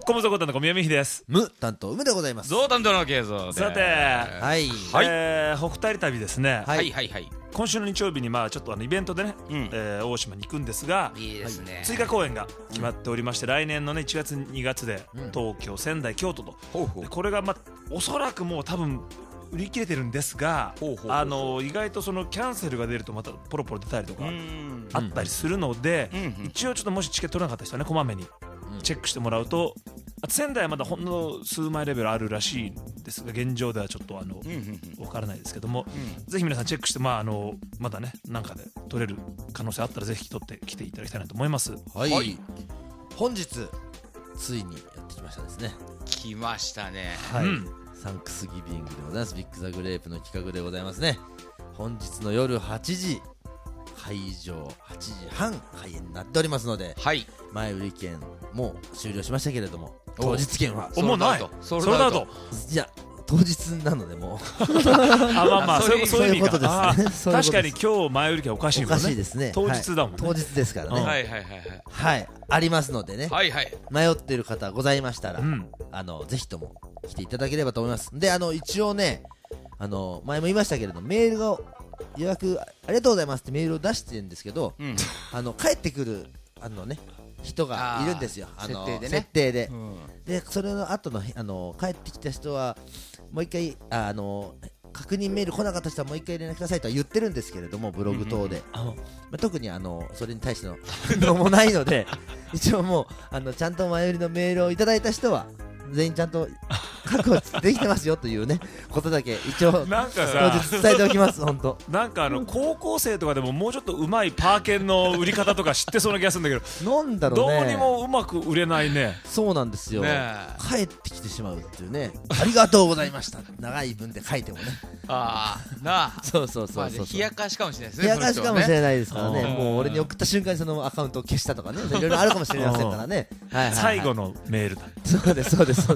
コムゾコタンの小宮美秀です。 無担当梅でございます。 ゾウ担当の慶三です。 さて、 はい、 お二人旅ですね。 はいはいはい。 今週の日曜日にちょっとイベントでね、大島に行くんですが、 いいですね。 追加公演が決まっておりまして、来年のね1月2月で東京、仙台、京都と、これがおそらくもう多分売り切れてるんですが、意外とそのキャンセルが出るとまたポロポロ出たりとかあったりするので、一応ちょっともしチケット取れなかった人はねこまめにチェックしてもらうと、仙台はまだほんの数枚レベルあるらしいんですが、現状ではちょっとわからないですけども、ぜひ皆さんチェックして、まだねなんかで取れる可能性あったらぜひ取ってきていただきたいなと思います。 はい、本日ついにやってきましたですね。 来ましたね。 はい、サンクスギビングでございます。ビッグザグレープの企画でございますね。本日の夜8時会場、8時半開演になっておりますので、はい、前売り券も終了しましたけれども、当日券はもうないソールドアウト。 いや当日なのでもうそういうことですね。 確かに今日前売り券おかしいもんね。 おかしいですね。 当日だもんね。 当日ですからね。はいありますのでね、迷っている方ございましたら、ぜひとも来ていただければと思います。で一応ね前も言いましたけれど、メールが予約ありがとうございますってメールを出してるんですけど、帰ってくる人がいるんですよ、設定で。でそれの後の帰ってきた人はもう一回確認メール来なかった人はもう一回連絡くださいとは言ってるんですけれども、ブログ等で、特にそれに対しての反応もないので一応もうちゃんと前売りのメールをいただいた人は全員ちゃんと確保できてますよというねことだけ一応なんかさ当日伝えておきます。本当なんか高校生とかでももうちょっとうまいパーケンの売り方とか知ってそうな気がするんだけど、 なんだろうね、 どうにもうまく売れないね。 そうなんですよ、帰ってきてしまうっていうね。ありがとうございました長い文で書いてもね、そう冷やかしかもしれないですね。 冷やかしかもしれないですからね。もう俺に送った瞬間にそのアカウントを消したとかね、いろいろあるかもしれませんからね。 最後のメールだ。 そうです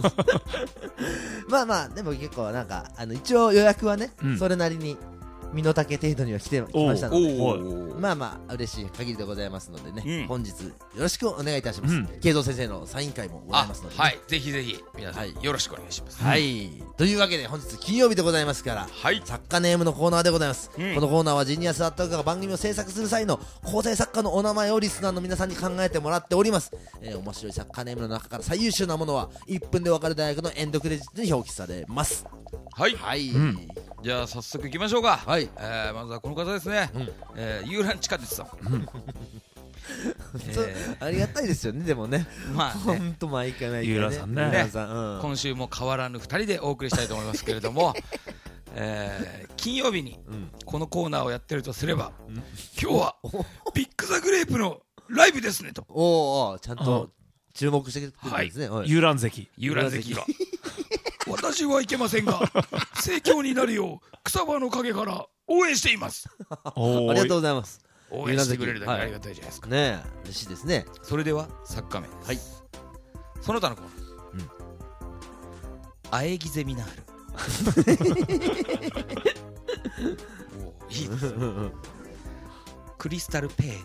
まあでも結構なんか一応予約はね、それなりに身の丈程度には来ましたので、まあ嬉しい限りでございますのでね、本日よろしくお願いいたします。慶三先生のサイン会もございますので、 はい、ぜひぜひ皆さんよろしくお願いします。 はい、というわけで本日金曜日でございますから、作家ネームのコーナーでございます。このコーナーはジニアスアットワークが番組を制作する際の構成作家のお名前をリスナーの皆さんに考えてもらっております。面白い作家ネームの中から最優秀なものは1分でわかる大学のエンドクレジットに表記されます。はい、 じゃあ早速いきましょうか。まずはこの方ですね、遊覧地下鉄さん。 ありがたいですよね。でもね、ほんと毎回遊覧さんね、 今週も変わらぬ2人でお送りしたいと思いますけれども金曜日にこのコーナーをやってるとすれば、今日はビッグザグレープのライブですねと。 ちゃんと注目してくれてるんですね。 遊覧関が私はいけませんが盛況になるよう草葉の陰から応援しています。 ありがとうございます。 応援してくれるだけありがたいじゃないですかね。嬉しいですね。 それでは作家名です。その他のコーナー、あえぎゼミナールいいですね。クリスタルペイ。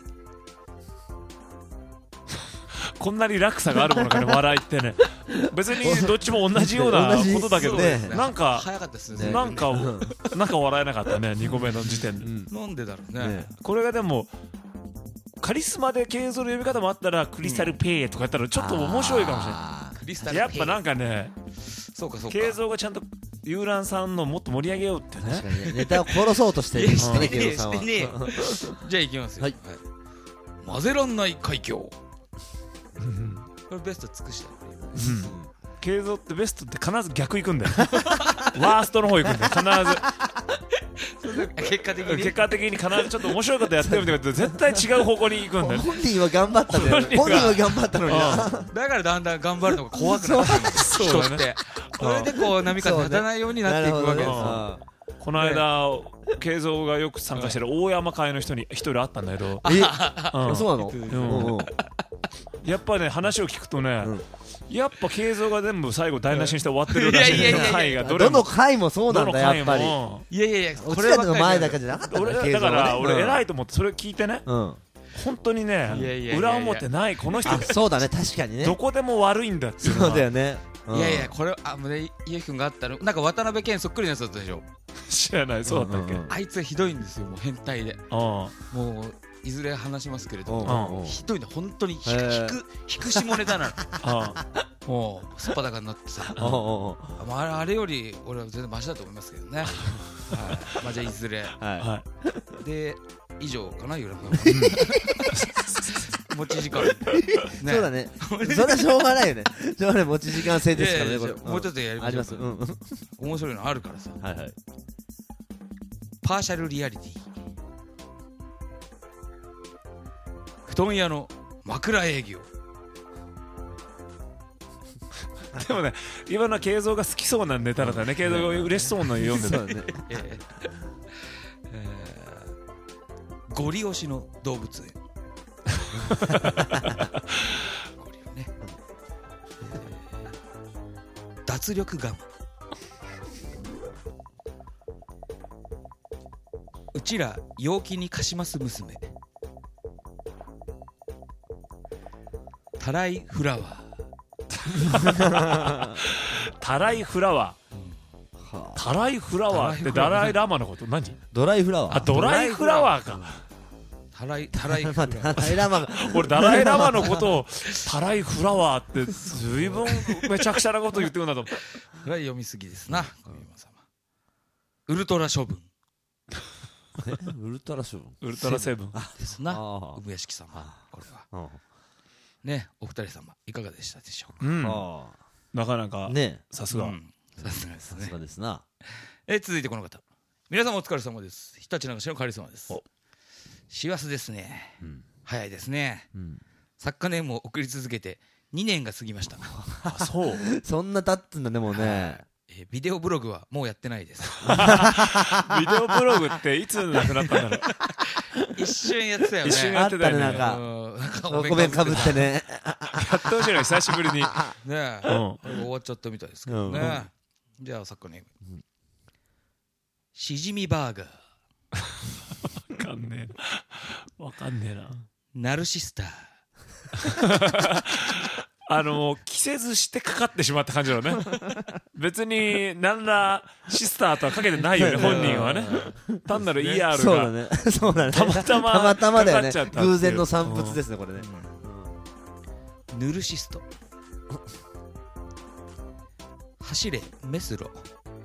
こんなに落差があるものかね、笑いってね。別にどっちも同じようなことだけど、なんか早かったですね。 なんか笑えなかったね、2個目の時点で。 なんでだろうね。 これがでもカリスマで継続の呼び方もあったらクリスタルペイとかやったらちょっと面白いかもしれない。やっぱなんかね、継続がちゃんと遊覧さんのもっと盛り上げようってね。 確かにネタを殺そうとしてるんですね、慶三さんは。 じゃあいきますよ。混ぜらんない海峡。これベスト尽くした。 慶三ってベストって必ず逆行くんだよ。ワーストの方行くんだよ必ず。 結果的に必ずちょっと面白いことやってるみたいな絶対違う方向に行くんだよ。 本人は頑張ったんだよ。本人は頑張ったのにな。 だからだんだん頑張るのが怖くなってくるんです人って。それでこう波風立たないようになっていくわけですよ。 この間慶三がよく参加してる大山会の人に一人会ったんだけど、 そうなの？ やっぱね話を聞くとね、やっぱ慶三が全部最後台無しにして終わってるらしい。 どの回もそうなんだやっぱり。 いやこれの前だけじゃなかったんだ。 だから俺偉いと思ってそれ聞いてね、 本当にね裏表ないこの人。 そうだね、確かにね、 どこでも悪いんだっていうのは。 そうだよね。 いやいや、これゆうきくんがあったのなんか渡辺謙そっくりなやつだったでしょ。 知らない。そうだったっけ。 あいつはひどいんですよ、もう変態で。もういずれ話しますけれども、ひどいね、本当に引く下ネタなの。もうすっぱだかになってさ、あれより俺は全然マシだと思いますけどね。まあじゃあいずれで以上かな、ゆらくん。持ち時間。 そうだね。それはしょうがないよね。しょうがない、持ち時間制ですからね。 もうちょっとやりましょう。面白いのあるからさ。パーシャルリアリティ。布団屋の枕営業。 でもね、今の慶三が好きそうなネタだったね。慶三が嬉しそうなの読んでたね。 ゴリ押しの動物園。ゴリをね。脱力ガム。うちら陽気に貸します娘。たらいフラワー。 たらいフラワー。たらいフラワーってダライラマのこと？何？ ドライフラワー。 あ、ドライフラワーか。 たらいフラワー。 俺ダライラマのことをたらいフラワーってずいぶんめちゃくちゃなこと言ってくるんだと思う。 これは読みすぎですな、小宮山様。ウルトラ処分。 ウルトラ処分。 ウルトラセブンですな、産屋敷様。これはね、お二人様いかがでしたでしょうか。 なかなかね、さすがさすがですね。 さすがですな。 続いてこの方、皆様お疲れ様です。日立流しのカリスマです。師走ですね。早いですね。作家ネームを送り続けて2年が過ぎました。 あ、そう。 そんな経つんだね、もうね。 ビデオブログはもうやってないです。 ビデオブログっていつなくなったんだろう。 一瞬やってたよね。 一瞬やってたよね。なんかお面かぶってね。 やってほしいの久しぶりに。 ね、終わっちゃったみたいですけどね。じゃあ作家ネーム、しじみバーガー。 わかんねえな。 ナルシスター。 着せずしてかかってしまった感じだね。別に何らシスターとはかけてないよね、本人はね。単なる ER がそうだね、 たまたまだよね。偶然の産物ですね、これね。 ヌルシスト。走れメスロ。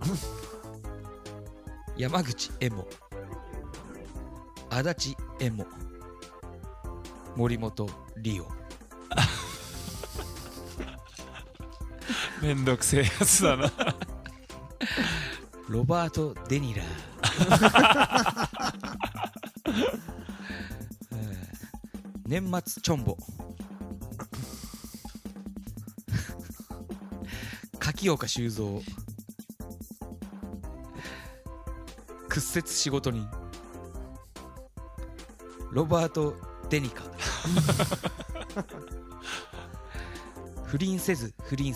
山口エモ。足立エモ。森本リオ。 めんどくせえやつだな。 ロバート・デニラ。年末チョンボ。柿岡修造。屈折仕事人。ロバート・デニカ。不倫せず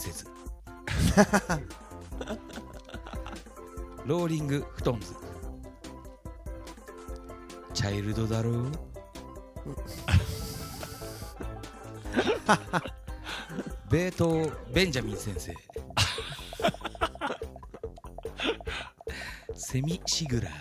ローリングフトンズ。チャイルドだろう。ベートベンジャミン先生。セミシグラ。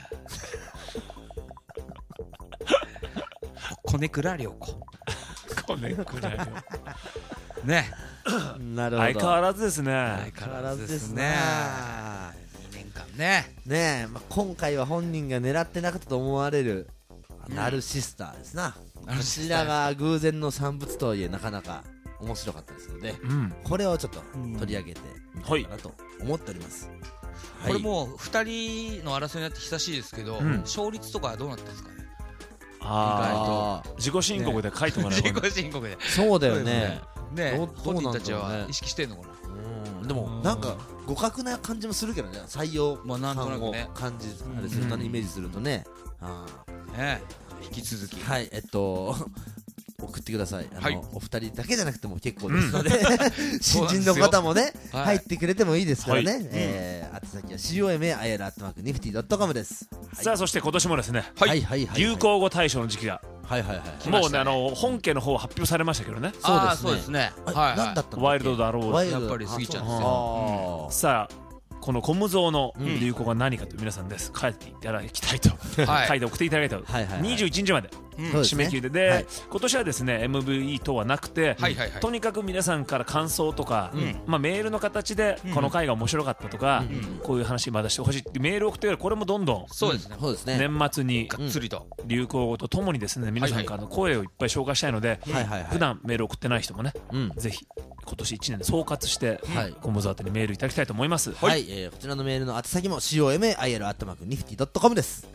コネクラ良子。 コネクラ良子ね。 なるほど。 相変わらずですね。 相変わらずですね。 2年間ね。 ねえ、今回は本人が狙ってなかったと思われるナルシスターですな。こちらが偶然の産物とはいえなかなか面白かったですので、これをちょっと取り上げてみたいかなと思っております。 これもう2人の争いになって久しいですけど、勝率とかはどうなってるんですかね。意外と自己申告で書いてもらう。 自己申告で。 そうだよね。 本人たちは意識してんのかな。でもなんか互角な感じもするけどね、採用感を感じあれするとね、イメージするとね。 引き続き送ってください。お二人だけじゃなくても結構ですので、新人の方もね入ってくれてもいいですからね。宛先は COMA@nifty.com です。 さあ、そして今年もですね、流行語大賞の時期がもうね本家の方は発表されましたけどね。 そうですね。 何だったの？ ワイルドだろう。 やっぱり過ぎちゃうんですよ。 さあこのコムゾーの流行が何かと皆さんです書いていただきたいと、書いて送っていただきたいと、21日まで締め切りで、今年はですね MVE 等はなくて、とにかく皆さんから感想とか、メールの形でこの回が面白かったとか、こういう話まだしてほしいってメールを送って、これもどんどん年末に流行語とともにですね皆さんからの声をいっぱい紹介したいので、普段メール送ってない人もね、ぜひ今年1年で総括してコムゾー宛てにメールいただきたいと思います。 こちらのメールの宛先もCOMAIL@nifty.com です。